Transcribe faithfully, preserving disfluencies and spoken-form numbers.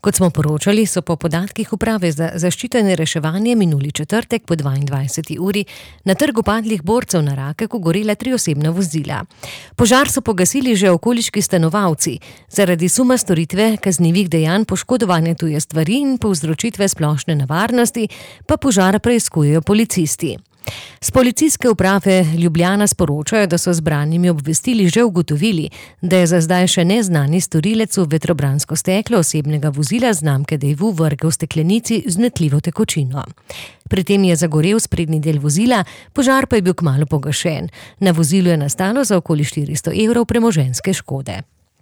Kot smo poročali, so po podatkih Uprave za zaščito in reševanje minuli četrtek po dvaindvajseti uri na trgu padlih borcev na Rakeku gorela tri osebna vozila. Požar so pogasili že okoliški stanovalci. Zaradi suma storitve kaznivih dejanj poškodovanja tuje stvari in povzročitve splošne nevarnosti pa požar preiskujejo policisti. S policijske uprave Ljubljana sporočajo, da so zbranimi obvestili že ugotovili, da je za zdaj še neznani storilec v vetrobransko steklo osebnega vozila znamke Daewoo vrgel v steklenici z vnetljivo tekočino. Pri tem je zagorel sprednji del vozila, požar pa je bil kmalu pogašen. Na vozilu je nastalo za okoli štiristo evrov premoženjske škode.